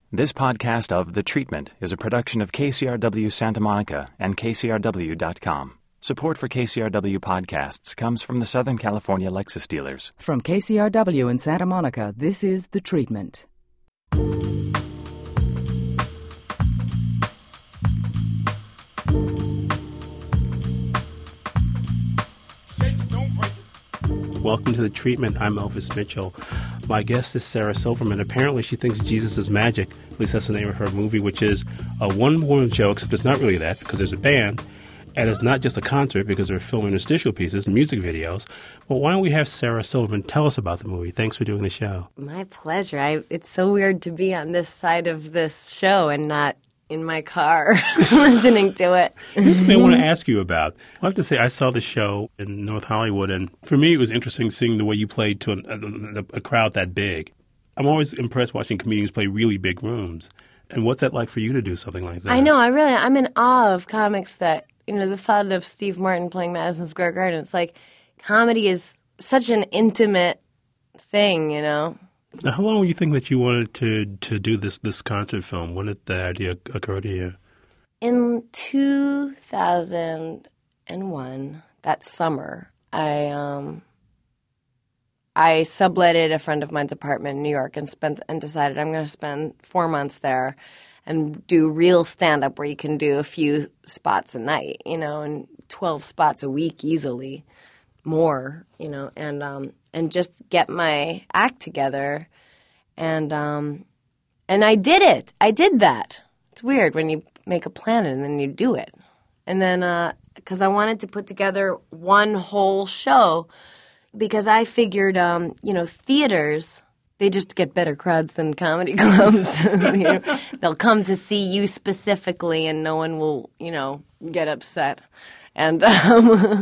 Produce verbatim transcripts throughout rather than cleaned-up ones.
This podcast of The Treatment is a production of K C R W Santa Monica and K C R W dot com. Support for K C R W podcasts comes from the Southern California Lexus dealers. From K C R W in Santa Monica, this is The Treatment. Welcome to The Treatment. I'm Elvis Mitchell. My guest is Sarah Silverman. Apparently she thinks Jesus is magic. At least that's the name of her movie, which is a one-woman show, except it's not really that because there's a band. And it's not just a concert because they're filming interstitial pieces, music videos. Well, why don't we have Sarah Silverman tell us about the movie? Thanks for doing the show. My pleasure. I, it's so weird to be on this side of this show and not in my car listening to it. Here's something I want to ask you about. I have to say, I saw the show in North Hollywood, and for me it was interesting seeing the way you played to a, a, a crowd that big. I'm always impressed watching comedians play really big rooms. And what's that like for you to do something like that? I know. I really, I'm in awe of comics that, you know, the thought of Steve Martin playing Madison Square Garden, it's like comedy is such an intimate thing, you know? Now, how long were you think that you wanted to, to do this, this concert film? When did the idea occur to you? In two thousand one, that summer, I um, I subletted a friend of mine's apartment in New York and spent and decided I'm going to spend four months there and do real stand-up where you can do a few spots a night, you know, and twelve spots a week easily, more, you know, and um, and just get my act together. And um, and I did it. I did that. It's weird when you make a plan and then you do it. And then because uh, I wanted to put together one whole show because I figured, um, you know, theaters – they just get better crowds than comedy clubs. You know, they'll come to see you specifically, and no one will, you know, get upset. And um,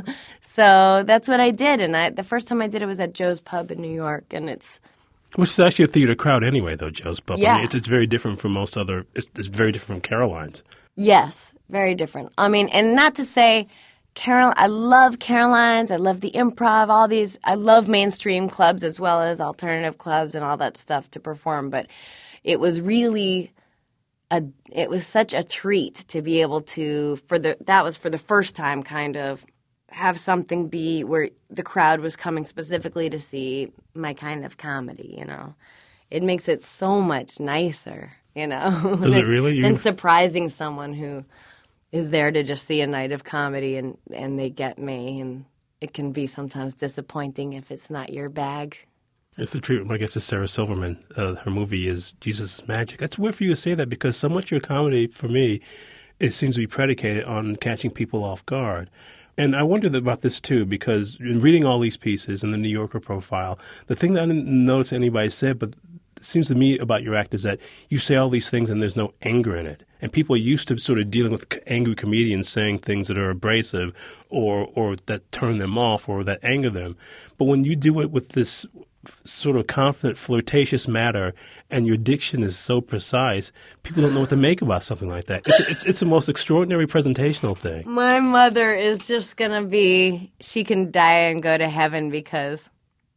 so that's what I did. And I, the first time I did it was at Joe's Pub in New York, and it's which is actually a theater crowd anyway, though. Joe's Pub. Yeah. I mean, it's, it's very different from most other. It's, it's very different from Caroline's. Yes, very different. I mean, and not to say. Carol, I love Caroline's. I love the Improv. All these, I love mainstream clubs as well as alternative clubs and all that stuff to perform. But it was really a, it was such a treat to be able to for the that was for the first time kind of have something be where the crowd was coming specifically to see my kind of comedy. You know, it makes it so much nicer. You know, Does it really? than surprising someone who is there to just see a night of comedy and, and they get me. And it can be sometimes disappointing if it's not your bag. It's the treatment. My guest is Sarah Silverman. Uh, her movie is Jesus is Magic. That's weird for you to say that because so much of your comedy, for me, it seems to be predicated on catching people off guard. And I wondered about this, too, because in reading all these pieces in the New Yorker profile, the thing that I didn't notice anybody said, but it seems to me about your act is that you say all these things and there's no anger in it. And people are used to sort of dealing with angry comedians saying things that are abrasive or or that turn them off or that anger them. But when you do it with this sort of confident, flirtatious manner and your diction is so precise, people don't know what to make about something like that. It's it's, it's the most extraordinary presentational thing. My mother is just going to be – she can die and go to heaven because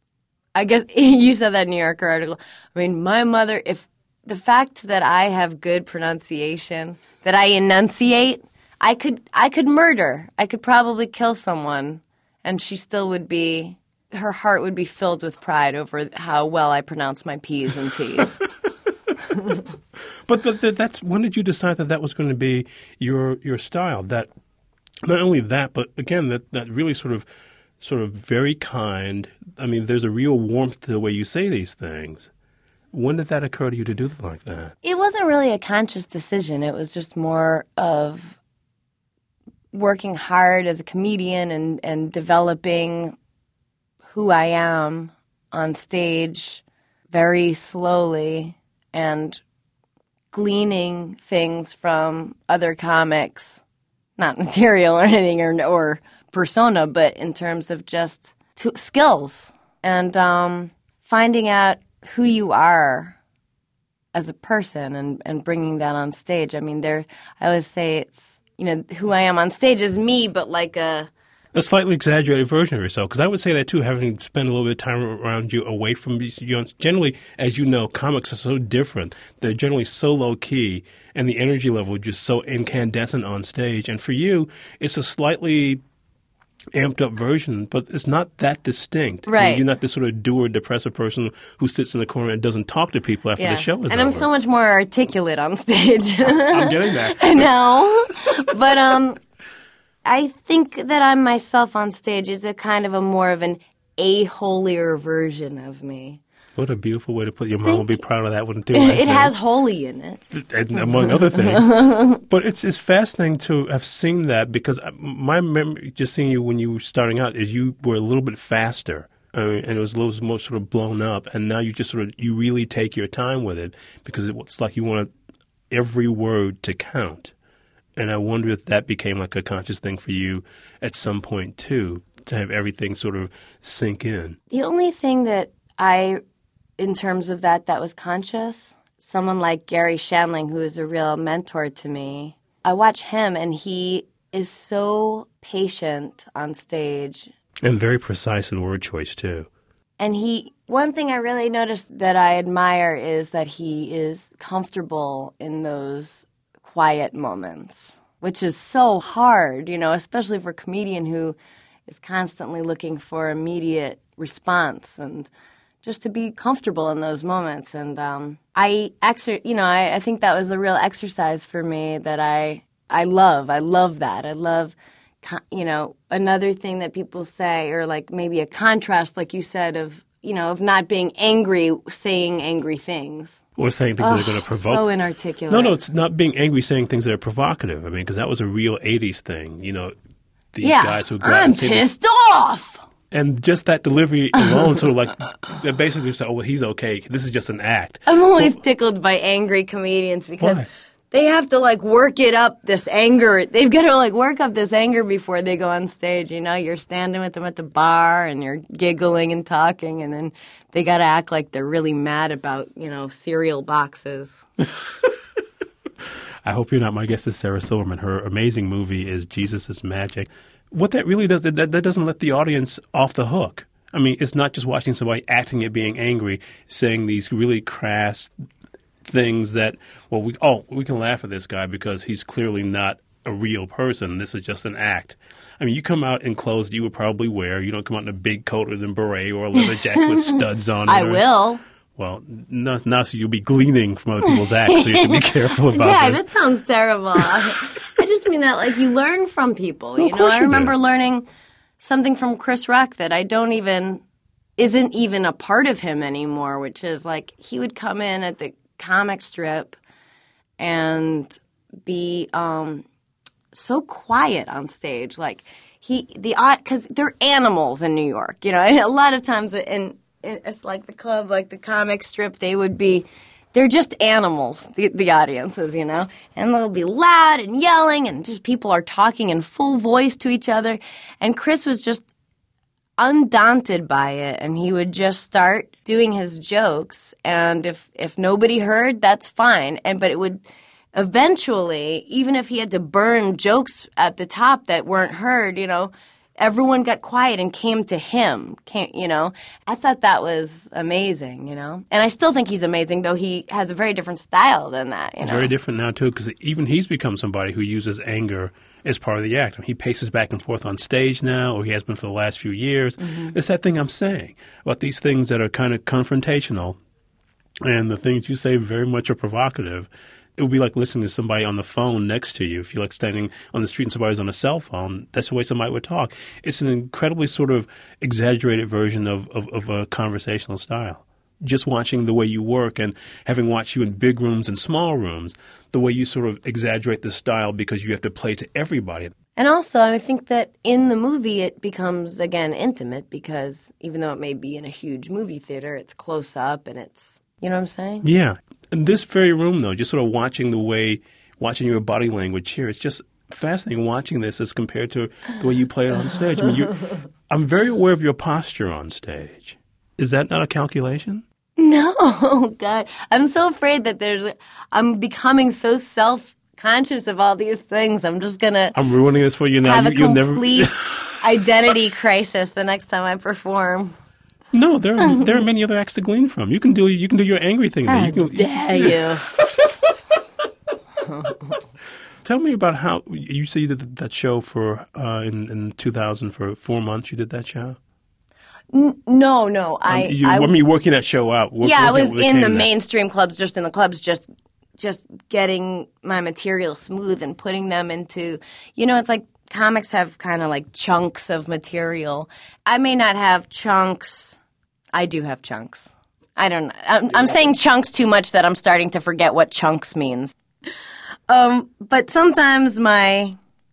I guess you said that New Yorker article. I mean, my mother – if – the fact that I have good pronunciation, that I enunciate, I could I could murder. I could probably kill someone, and she still would be, her heart would be filled with pride over how well I pronounce my P's and T's. But, but that's when did you decide that that was going to be your your style? That not only that, but again, that, that really sort of sort of very kind. I mean, there's a real warmth to the way you say these things. When did that occur to you to do like that? It wasn't really a conscious decision. It was just more of working hard as a comedian and, and developing who I am on stage very slowly and gleaning things from other comics, not material or anything or, or persona, but in terms of just to, skills and um, finding out who you are as a person and, and bringing that on stage. I mean, there. I always say it's, you know, who I am on stage is me, but like a A slightly exaggerated version of yourself, because I would say that too, having spent a little bit of time around you away from these, you know, generally, as you know, comics are so different. They're generally so low-key, and the energy level is just so incandescent on stage. And for you, it's a slightly amped-up version, but it's not that distinct. Right. I mean, you're not this sort of dour, depressive person who sits in the corner and doesn't talk to people after Yeah. the show is and over. I'm so much more articulate on stage. I'm getting that. I know. But um, I think that I'm myself on stage is a kind of a more of an a-holier version of me. What a beautiful way to put it. Your mom will be proud of that one, too. It has holy in it. And among other things. But it's it's fascinating to have seen that, because my memory, just seeing you when you were starting out, is you were a little bit faster. I mean, and it was a little more sort of blown up. And now you just sort of, you really take your time with it, because it's like you want every word to count. And I wonder if that became like a conscious thing for you at some point, too, to have everything sort of sink in. The only thing that I, in terms of that, that was conscious, someone like Gary Shandling, who is a real mentor to me, I watch him and he is so patient on stage. And very precise in word choice, too. And he, one thing I really noticed that I admire is that he is comfortable in those quiet moments, which is so hard, you know, especially for a comedian who is constantly looking for immediate response, and just to be comfortable in those moments. And um, I, exer- you know, I, I think that was a real exercise for me that I, I love. I love that. I love, you know, another thing that people say, or like maybe a contrast, like you said, of, you know, of not being angry, saying angry things. Or saying things oh, that are going to provoke. So inarticulate. No, no, it's not being angry, saying things that are provocative. I mean, because that was a real eighties thing, you know, these yeah, guys who go out I'm and say pissed this, off. and just that delivery alone, sort of like, they basically say, oh, well, he's okay. This is just an act. I'm always tickled by angry comedians because Why? they have to like work it up, this anger. They've got to like work up this anger before they go on stage. You know, you're standing with them at the bar and you're giggling and talking, and then they got to act like they're really mad about, you know, cereal boxes. I hope you're not. My guest is Sarah Silverman. Her amazing movie is Jesus is Magic. What that really does, that, that doesn't let the audience off the hook. I mean, it's not just watching somebody acting at being angry, saying these really crass things that, well, we oh, we can laugh at this guy because he's clearly not a real person. This is just an act. I mean, you come out in clothes that you would probably wear. You don't come out in a big coat with a beret or a leather jacket with studs on it. I or, will. Well, not, not so you'll be gleaning from other people's acts, so you have to be careful about yeah, this. that sounds terrible. I, I just mean that like you learn from people. Well, you of know, course I you remember do. learning something from Chris Rock that I don't even isn't even a part of him anymore, which is like he would come in at the comic strip and be um, so quiet on stage, like he the because they're animals in New York, you know. And a lot of times in it's like the club, like the comic strip, they would be, they're just animals, the, the audiences, you know, and they'll be loud and yelling and just people are talking in full voice to each other. And Chris was just undaunted by it, and he would just start doing his jokes. And if, if nobody heard, that's fine. And but it would eventually, even if he had to burn jokes at the top that weren't heard, you know, everyone got quiet and came to him, came, you know. I thought that was amazing, you know. And I still think he's amazing, though he has a very different style than that, you It's know. very different now, too, because even he's become somebody who uses anger as part of the act. I mean, he paces back and forth on stage now, or he has been for the last few years. Mm-hmm. It's that thing I'm saying about these things that are kind of confrontational, and the things you say very much are provocative. It would be like listening to somebody on the phone next to you. If you're like standing on the street and somebody's on a cell phone, that's the way somebody would talk. It's an incredibly sort of exaggerated version of, of, of a conversational style. Just watching the way you work and having watched you in big rooms and small rooms, the way you sort of exaggerate the style because you have to play to everybody. And also, I think that in the movie it becomes, again, intimate because even though it may be in a huge movie theater, it's close up and it's, you know what I'm saying? Yeah. In this very room, though, just sort of watching the way, watching your body language here, it's just fascinating watching this as compared to the way you play it on stage. I mean, you, I'm very aware of your posture on stage. Is that not a calculation? No, God. I'm so afraid that there's, I'm becoming so self-conscious of all these things. I'm just going to I'm ruining this for you now. have you, a you'll complete never... identity crisis the next time I perform. No, there are, there are many other acts to glean from. You can do you can do your angry thing. How You can, dare you? Tell me about how you say you did that show for uh, in in two thousand for four months. You did that show. N- no, no. I, um, you, I, I mean, working that show out. Work, yeah, I was out in the that. mainstream clubs, just in the clubs, just just getting my material smooth and putting them into, you know, it's like comics have kind of like chunks of material. I may not have chunks. I do have chunks. I don't know. I'm, I'm saying chunks too much that I'm starting to forget what chunks means. Um, but sometimes my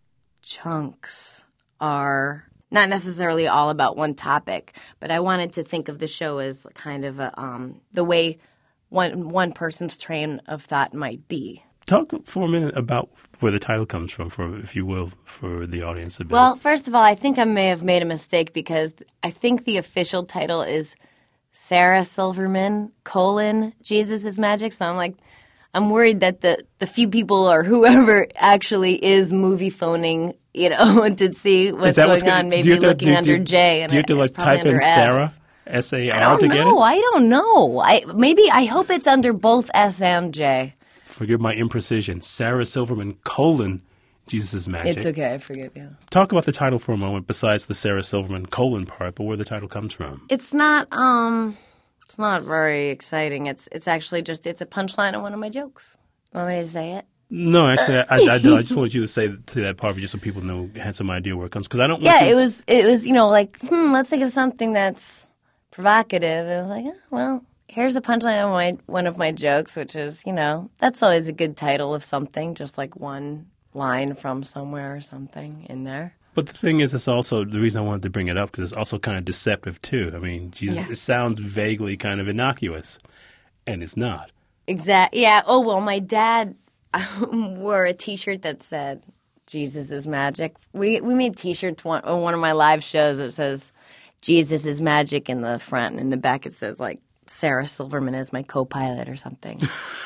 chunks are not necessarily all about one topic, but I wanted to think of the show as kind of a, um, the way one one person's train of thought might be. Talk for a minute about where the title comes from, for if you will, for the audience a bit. Well, first of all, I think I may have made a mistake because I think the official title is Sarah Silverman, colon, Jesus is Magic. So I'm like, I'm worried that the, the few people or whoever actually is movie phoning, you know, to see what's going what's on, maybe to, looking do, under do, J. And do you have to like type in S. Sarah, S A I R don't to get know. it? I don't know. I maybe I hope it's under both S and J. Forgive my imprecision. Sarah Silverman, colon, Jesus is Magic. It's okay. I forgive you. Talk about the title for a moment, besides the Sarah Silverman colon part, but where the title comes from. It's not. Um, it's not very exciting. It's it's actually just it's a punchline of one of my jokes. Want me to say it? No, actually, I, I, I, do. I just wanted you to say to that part just so people know had some idea where it comes. Because I don't. Want Yeah, you it was. It was. You know, like hmm, let's think of something that's provocative. It was like, oh, well, here's a punchline of my one of my jokes, which is, you know, that's always a good title of something, just like one line from somewhere or something in there. But the thing is, it's also the reason I wanted to bring it up because it's also kind of deceptive too. I mean, Jesus, Yes. it sounds vaguely kind of innocuous, and it's not. Exactly. Yeah. Oh well, my dad wore a T-shirt that said "Jesus is magic." We we made T-shirts one, on one of my live shows. It says "Jesus is magic" in the front, and in the back it says like Sarah Silverman is my co-pilot or something.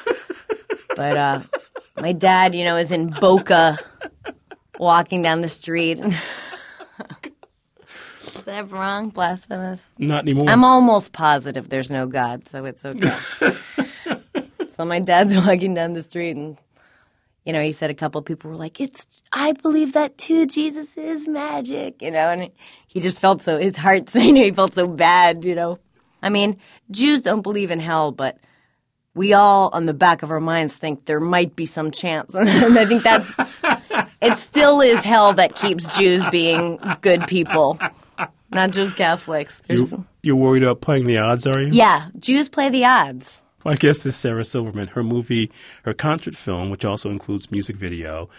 But uh, my dad, you know, is in Boca, walking down the street. Is that wrong? Blasphemous? Not anymore. I'm almost positive there's no God, so it's okay. So my dad's walking down the street, and you know, he said a couple of people were like, "It's, I believe that too. Jesus is magic," you know, and he just felt so, his heart saying he felt so bad, you know. I mean, Jews don't believe in hell, but we all, on the back of our minds, think there might be some chance, and I think that's, it still is hell that keeps Jews being good people, not just Catholics. There's, you, you're worried about playing the odds, are you? yeah, Jews play the odds. Well, I guess this Sarah Silverman, her movie, her concert film, which also includes music video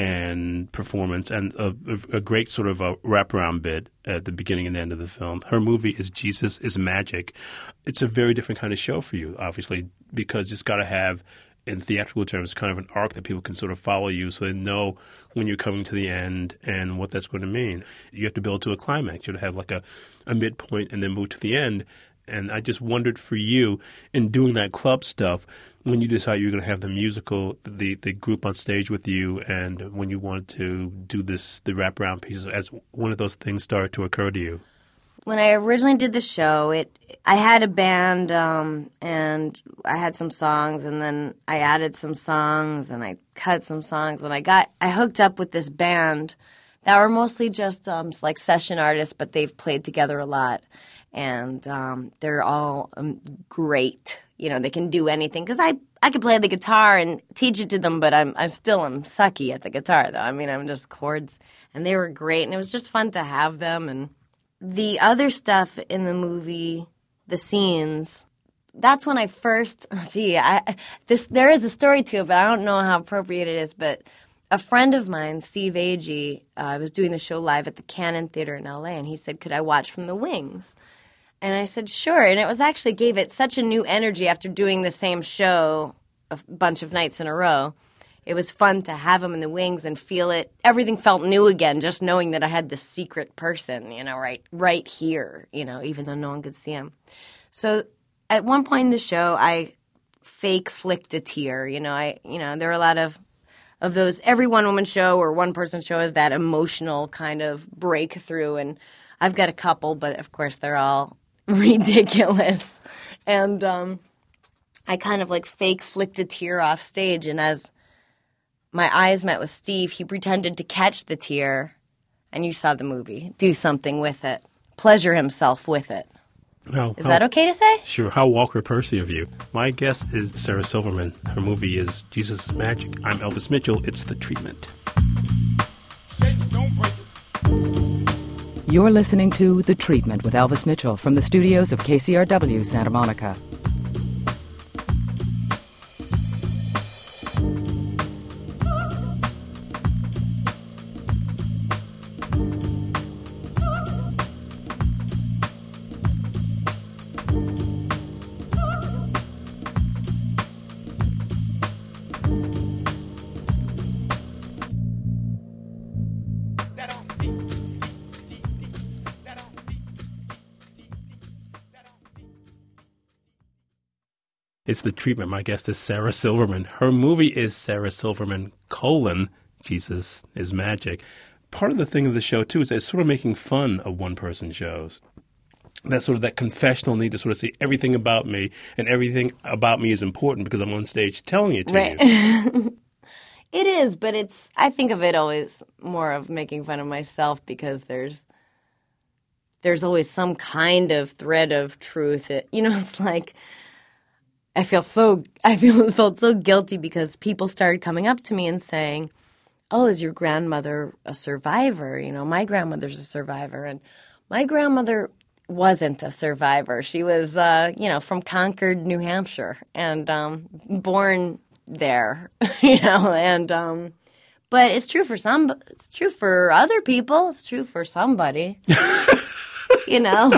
and performance and a, a, a great sort of a wraparound bit at the beginning and end of the film. Her movie is Jesus is Magic. It's a very different kind of show for you, obviously, because it's got to have, in theatrical terms, kind of an arc that people can sort of follow you so they know when you're coming to the end and what that's going to mean. You have to build to a climax. You have to have like a, a midpoint and then move to the end. And I just wondered for you, in doing that club stuff, when you decided you were going to have the musical, the the group on stage with you, and when you wanted to do this, the wraparound pieces, as one of those things started to occur to you. When I originally did the show, it I had a band, um, and I had some songs, and then I added some songs, and I cut some songs, and I got I hooked up with this band that were mostly just um, like session artists, but they've played together a lot. And um, they're all um, great. You know, they can do anything. Because I, I could play the guitar and teach it to them, but I'm I'm still I'm sucky at the guitar, though. I mean, I'm just chords. And they were great, and it was just fun to have them. And the other stuff in the movie, the scenes, that's when I first – gee, I, this there is a story to it, but I don't know how appropriate it is. But a friend of mine, Steve Agee, uh, was doing the show live at the Cannon Theater in L A, and he said, could I watch from the wings? And I said, sure. And it was actually gave it such a new energy after doing the same show a bunch of nights in a row. It was fun to have him in the wings and feel it. Everything felt new again, just knowing that I had this secret person, you know, right, right here, you know, even though no one could see him. So at one point in the show, I fake flicked a tear. You know, I, you know, there were a lot of of those. Every one-woman show or one-person show is that emotional kind of breakthrough, and I've got a couple, but of course they're all ridiculous. And um, I kind of like fake flicked a tear off stage, and as my eyes met with Steve, he pretended to catch the tear, and you saw the movie. Do something with it. Pleasure himself with it. How, Is how, that okay to say? Sure. How Walker Percy of you. My guest is Sarah Silverman. Her movie is Jesus is Magic. I'm Elvis Mitchell. It's The Treatment. You're listening to The Treatment with Elvis Mitchell from the studios of K C R W Santa Monica. It's The Treatment. My guest is Sarah Silverman. Her movie is Sarah Silverman, colon, Jesus is Magic. Part of the thing of the show, too, is that it's sort of making fun of one-person shows. That sort of that confessional need to sort of say everything about me, and everything about me is important because I'm on stage telling it to right. you. It is, but it's, I think of it always more of making fun of myself because there's, there's always some kind of thread of truth. It, you know, it's like, I feel so I feel felt so guilty because people started coming up to me and saying, "Oh, is your grandmother a survivor? You know, my grandmother's a survivor." And my grandmother wasn't a survivor. She was, uh, you know, from Concord, New Hampshire, and um, born there. You know, and um, but it's true for some. It's true for other people. It's true for somebody. You know.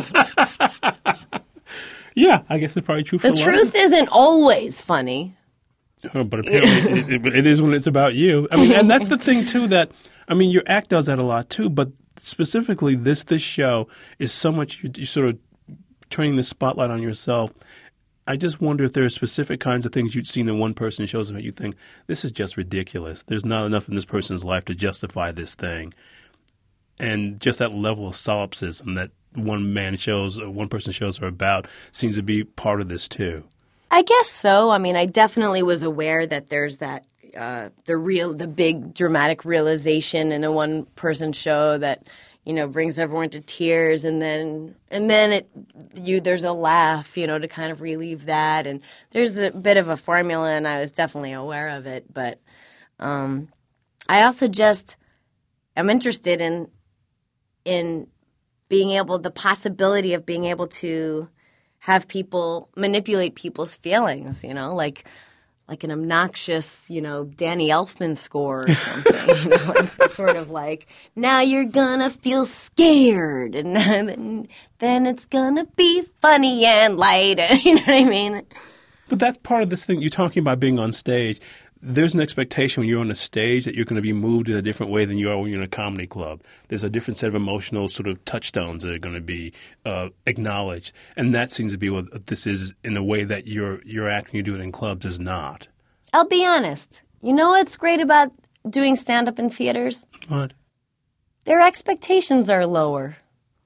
Yeah, I guess it's probably true for the a lot truth of isn't always funny. Oh, but apparently it, it, it is when it's about you. I mean, and that's the thing, too, that, I mean, your act does that a lot, too, but specifically this this show is so much, you, you sort of turning the spotlight on yourself. I just wonder if there are specific kinds of things you'd seen in one-person shows that you think, this is just ridiculous. There's not enough in this person's life to justify this thing. And just that level of solipsism that one-man shows, one-person shows are about seems to be part of this, too. I guess so. I mean, I definitely was aware that there's that uh, the real, the big dramatic realization in a one-person show that, you know, brings everyone to tears, and then and then it you there's a laugh, you know, to kind of relieve that, and there's a bit of a formula, and I was definitely aware of it. But um, I also just am interested in in being able, the possibility of being able to have people manipulate people's feelings, you know, like like an obnoxious, you know, Danny Elfman score or something. You know, it's sort of like, now you're gonna feel scared, and then, then it's gonna be funny and light. You know what I mean? But that's part of this thing you're talking about being on stage. There's an expectation when you're on a stage that you're going to be moved in a different way than you are when you're in a comedy club. There's a different set of emotional sort of touchstones that are going to be uh, acknowledged. And that seems to be what this is in a way that your your act when you do it in clubs is not. I'll be honest. You know what's great about doing stand-up in theaters? What? Their expectations are lower.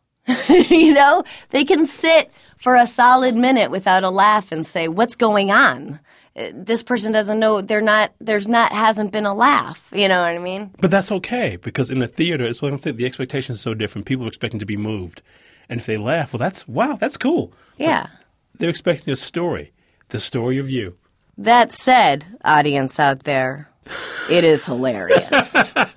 You know? They can sit for a solid minute without a laugh and say, what's going on? This person doesn't know, they're not, there's not, hasn't been a laugh. You know what I mean? But that's okay, because in the theater, it's what I'm saying, the expectations are so different. People are expecting to be moved. And if they laugh, well, that's, wow, that's cool. Yeah. But they're expecting a story, the story of you. That said, audience out there, it is hilarious.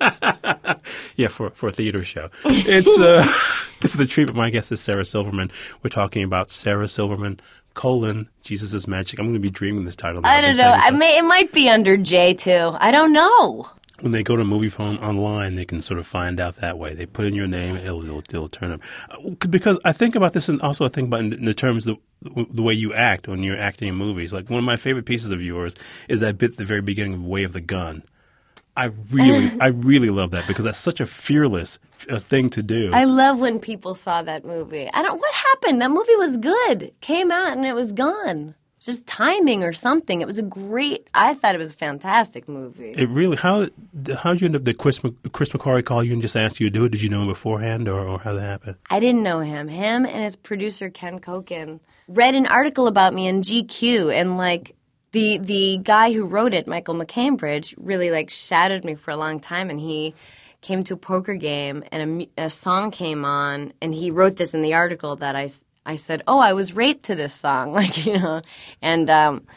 Yeah, for, for a theater show. It's, uh, it's The Treatment. My guest is Sarah Silverman. We're talking about Sarah Silverman, colon, Jesus is Magic. I'm going to be dreaming this title. I don't know. I may, it might be under J, too. I don't know. When they go to Movie Phone online, they can sort of find out that way. They put in your name, and it'll, it'll, it'll turn up. Because I think about this, and also I think about in the terms of the, the way you act when you're acting in movies. Like, one of my favorite pieces of yours is that bit at the very beginning of Way of the Gun. I really, I really love that because that's such a fearless uh, thing to do. I love when people saw that movie. I don't. What happened? That movie was good. Came out and it was gone. just timing or something. It was a great. I thought it was a fantastic movie. It really. How how did you end up? Did Chris Chris McQuarrie call you and just ask you to do it? Did you know him beforehand, or, or how that happened? I didn't know him. Him and his producer Ken Koken read an article about me in G Q, and like the the guy who wrote it, Michael McCambridge, really like shadowed me for a long time, and he came to a poker game and a, a song came on, and he wrote this in the article that I. I said, oh, I was raped to this song, like, you know, and um,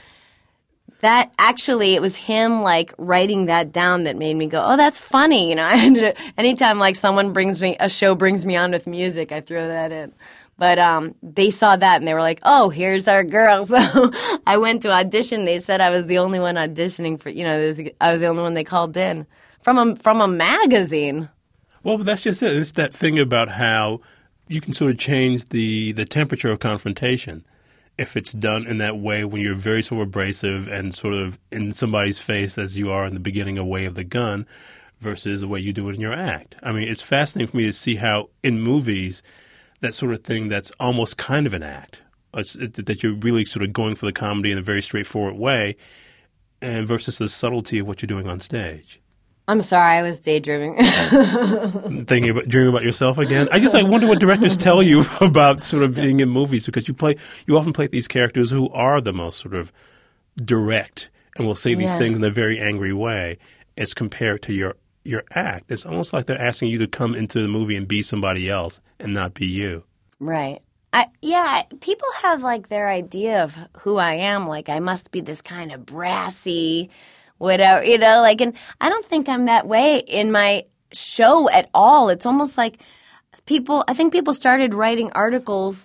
that actually, it was him, like, writing that down that made me go, oh, that's funny, you know. I ended up, anytime, like, someone brings me, a show brings me on with music, I throw that in. But um, they saw that, and they were like, oh, here's our girl. So I went to audition. They said I was the only one auditioning for, you know, I was the only one they called in from a, from a magazine. Well, but that's just it. It's that thing about how you can sort of change the, the temperature of confrontation if it's done in that way when you're very sort of abrasive and sort of in somebody's face as you are in the beginning of Way of the Gun versus the way you do it in your act. I mean, it's fascinating for me to see how in movies that sort of thing that's almost kind of an act, it's, it, that you're really sort of going for the comedy in a very straightforward way and versus the subtlety of what you're doing on stage. I'm sorry, I was daydreaming. Thinking about dreaming about yourself again. I just I wonder what directors tell you about sort of being in movies, because you play you often play these characters who are the most sort of direct and will say these yeah. things in a very angry way as compared to your your act. It's almost like they're asking you to come into the movie and be somebody else and not be you. Right. I, yeah, people have like their idea of who I am. Like I must be this kind of brassy, whatever, you know, like, and I don't think I'm that way in my show at all. It's almost like people, I think people started writing articles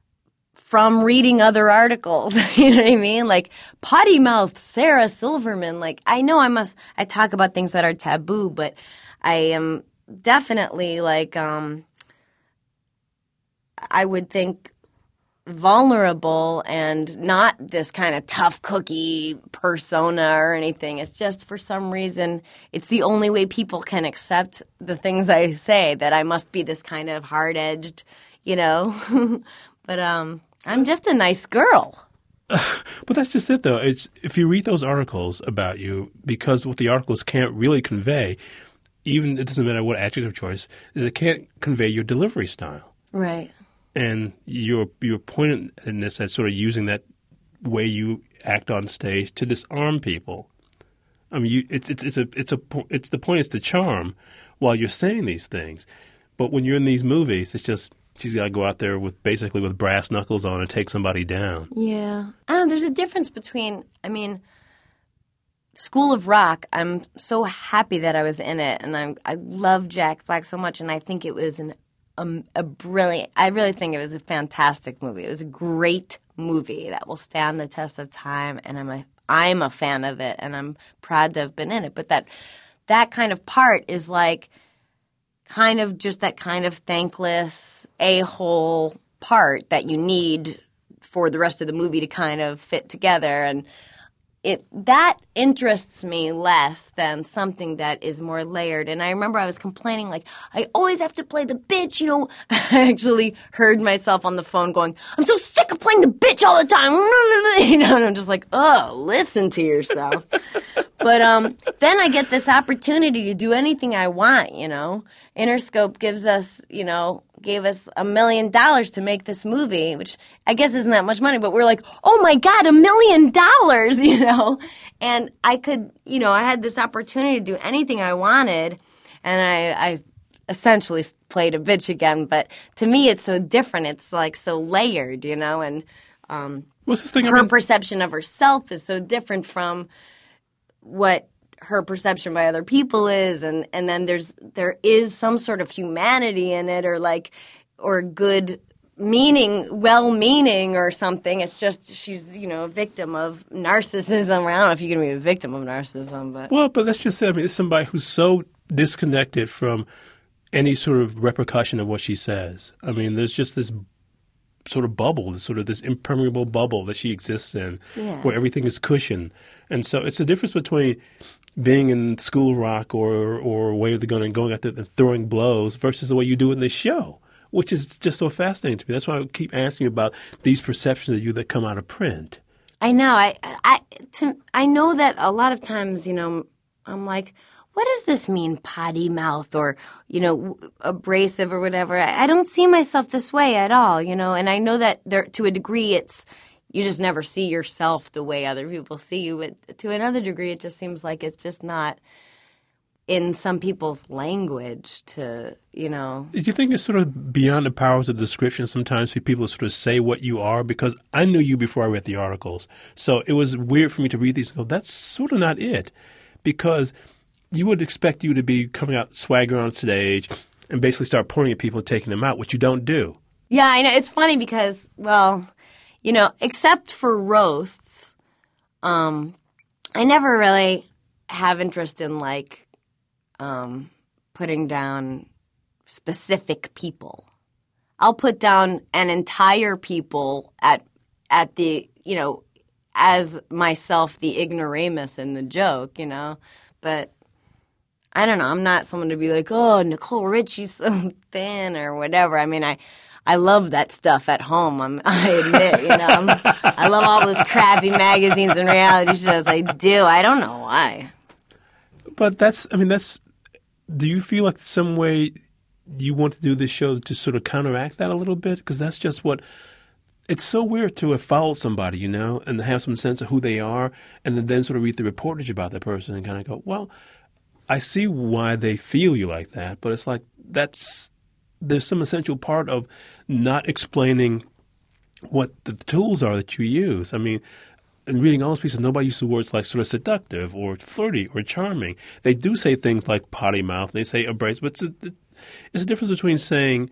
from reading other articles. You know what I mean? Like potty mouth Sarah Silverman. Like I know I must, I talk about things that are taboo, but I am definitely like, um, I would think vulnerable and not this kind of tough cookie persona or anything. It's just for some reason it's the only way people can accept the things I say, that I must be this kind of hard-edged, you know. But um, I'm just a nice girl. But that's just it, though. It's if you read those articles about you, because what the articles can't really convey, even it doesn't matter what adjective choice, is it can't convey your delivery style. Right. And your your pointedness at sort of using that way you act on stage to disarm people. I mean, you, it's it's it's a it's a it's the point is to charm while you're saying these things. But when you're in these movies, it's just she's got to go out there with basically with brass knuckles on and take somebody down. Yeah, I don't know. There's a difference between. I mean, School of Rock. I'm so happy that I was in it, and I I love Jack Black so much, and I think it was an. A, a brilliant, I really think it was a fantastic movie. It was a great movie that will stand the test of time, and I'm a, I'm a fan of it, and I'm proud to have been in it. But that, that kind of part is like kind of just that kind of thankless a-hole part that you need for the rest of the movie to kind of fit together. And it that interests me less than something that is more layered. And I remember I was complaining, like, I always have to play the bitch, you know. I actually heard myself on the phone going, I'm so sick of playing the bitch all the time. You know, and I'm just like, oh, listen to yourself. But um, then I get this opportunity to do anything I want, you know. Interscope gives us, you know, gave us a million dollars to make this movie, which I guess isn't that much money, but we're like, oh my God, a million dollars, you know? And I could, you know, I had this opportunity to do anything I wanted, and I, I essentially played a bitch again, but to me it's so different. It's like so layered, you know, and um, What's this thing her about- perception of herself is so different from what her perception by other people is, and, and then there's there is some sort of humanity in it, or like or good meaning, well-meaning or something. It's just she's, you know, a victim of narcissism. I don't know if you can be a victim of narcissism, but well, but that's just it. I mean, it's somebody who's so disconnected from any sort of repercussion of what she says. I mean, there's just this sort of bubble, this sort of this impermeable bubble that she exists in, yeah. where everything is cushioned. And so it's the difference between being in School of Rock or or Way of the Gun and going out there and throwing blows versus the way you do it in this show, which is just so fascinating to me. That's why I keep asking you about these perceptions of you that come out of print. I know. I I to, I know that a lot of times, you know, I'm like, what does this mean, potty mouth or, you know, abrasive or whatever? I, I don't see myself this way at all, you know. And I know that there, to a degree, it's you just never see yourself the way other people see you. But to another degree, it just seems like it's just not in some people's language to, you know. Do you think it's sort of beyond the powers of description sometimes for people to sort of say what you are? Because I knew you before I read the articles. So it was weird for me to read these and go, that's sort of not it. Because you would expect you to be coming out swagger on stage and basically start pointing at people and taking them out, which you don't do. Yeah, I know. It's funny because, well, you know, except for roasts, um, I never really have interest in, like, Um, putting down specific people. I'll put down an entire people at at the, you know, as myself, the ignoramus in the joke, you know. But I don't know. I'm not someone to be like, oh, Nicole Richie's so thin or whatever. I mean, I I love that stuff at home. I'm, I admit, you know. I'm, I love all those crappy magazines and reality shows. I do. I don't know why. But that's, I mean, that's. Do you feel like some way you want to do this show to sort of counteract that a little bit? Because that's just what – it's so weird to have followed somebody, you know, and have some sense of who they are and then sort of read the reportage about that person and kind of go, well, I see why they feel you like that, but it's like that's – there's some essential part of not explaining what the tools are that you use. I mean – in reading all those pieces, nobody uses words like sort of seductive or flirty or charming. They do say things like potty mouth. And they say abrasive. But it's a, it's a difference between saying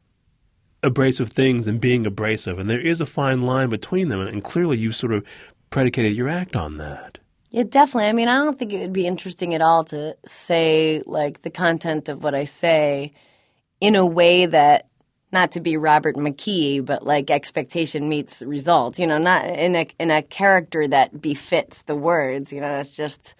abrasive things and being abrasive. And there is a fine line between them. And clearly you sort of predicated your act on that. Yeah, definitely. I mean, I don't think it would be interesting at all to say, like, the content of what I say in a way that, not to be Robert McKee, but like expectation meets result, you know, not in a in a character that befits the words, you know, it's just,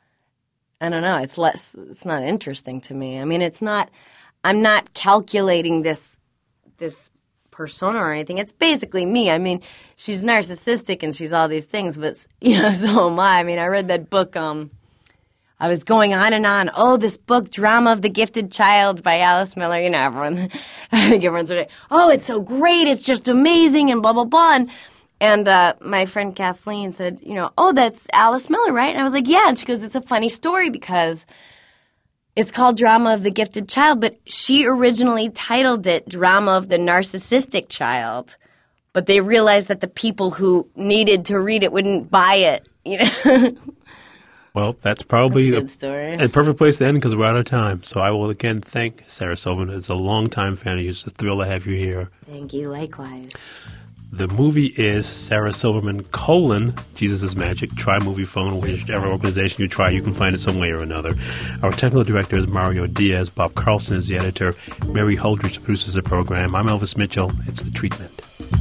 I don't know, it's less, it's not interesting to me. I mean, it's not, I'm not calculating this, this persona or anything. It's basically me. I mean, she's narcissistic and she's all these things, but, you know, so am I. I mean, I read that book, um, I was going on and on. Oh, this book, Drama of the Gifted Child by Alice Miller. You know, everyone, I think everyone's sort of, oh, it's so great. It's just amazing and blah, blah, blah. And, and uh, my friend Kathleen said, you know, oh, that's Alice Miller, right? And I was like, yeah. And she goes, it's a funny story because it's called Drama of the Gifted Child, but she originally titled it Drama of the Narcissistic Child. But they realized that the people who needed to read it wouldn't buy it, you know. Well, that's probably that's a, good story. a, a perfect place to end because we're out of time. So I will again thank Sarah Silverman. It's a long-time fan of you. It's a thrill to have you here. Thank you. Likewise. The movie is Sarah Silverman, colon, Jesus is Magic. Try Movie Phone, whichever organization you try, you can find it some way or another. Our technical director is Mario Diaz. Bob Carlson is the editor. Mary Holdridge produces the program. I'm Elvis Mitchell. It's The Treatment.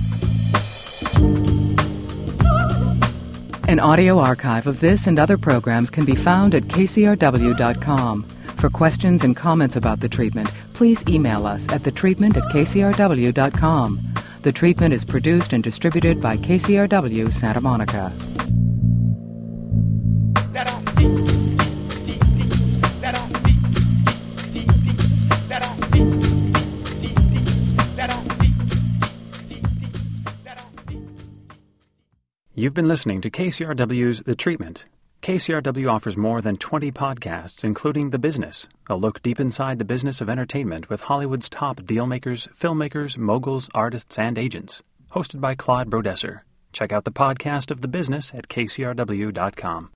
An audio archive of this and other programs can be found at K C R W dot com. For questions and comments about The Treatment, please email us at thetreatment at K C R W dot com. The Treatment is produced and distributed by K C R W Santa Monica. You've been listening to K C R W's The Treatment. K C R W offers more than twenty podcasts, including The Business, a look deep inside the business of entertainment with Hollywood's top dealmakers, filmmakers, moguls, artists, and agents. Hosted by Claude Brodesser. Check out the podcast of The Business at K C R W dot com.